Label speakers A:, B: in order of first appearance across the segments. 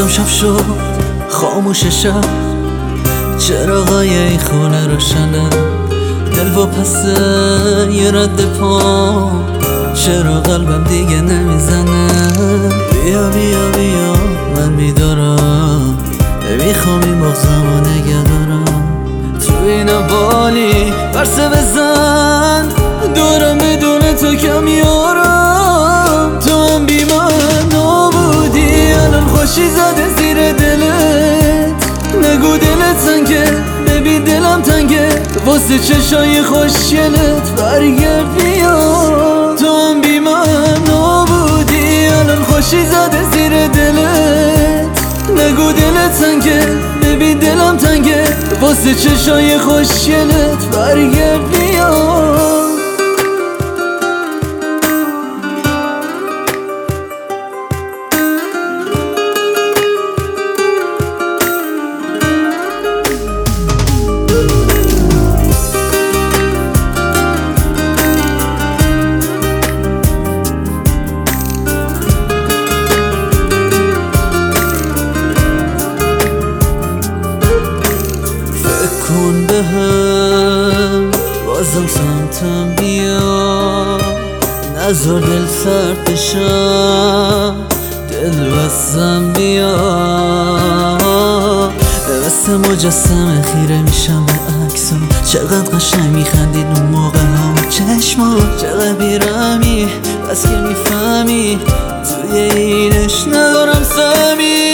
A: شب شد خاموش شب، چراغای این خونه روشنه، دل و پسه یه رد پا، چرا قلبم دیگه نمیزنه؟ بیا بیا بیا من بیدارم، میخوام این مغزمو نگه دارم. تو این بالی برسه بزن، دورم بدون تو کمیارم. تو هم بی من نبودی، الان خوشی زده زیر دلت. نگو دلت تنگه، ببین دلم تنگه، واسه چشای خوشگلت برگرد بیا. تو هم بی من نبودی، الان خوشی زده زیر دلت. نگو دلت تنگه، ببین دلم تنگه، واسه چشای خوشگلت برگرد بیا. کن به هم بازم سمتم بیا، نذار دل سرد بشم، دل بستم بیا. مثل مجسمه خیره میشم به عکسم، چقدر قشنگ میخندید اون موقع ها چشمات، چقدر بیرمی بس که میفهمی توی اینش ندارم سمی.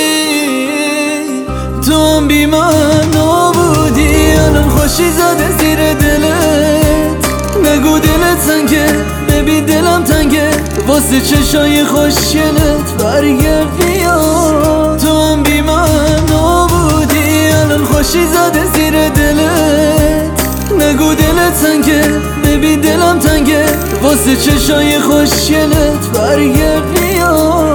A: تو هم بی من نبودی، الان خوشی زده زیر دلت. نگو دلت تنگه، ببین دلم تنگه، واسه چشای خوشگلت برگرد بیا. تو هم بی من نبودی، الان خوشی زده زیر دلت. نگو دلت تنگه، ببین دلم تنگه، واسه چشای خوشگلت برگرد بیا.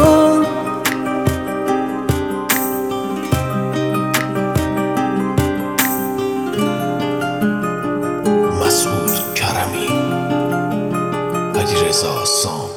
B: مسعود کرمی، علیرضا سام.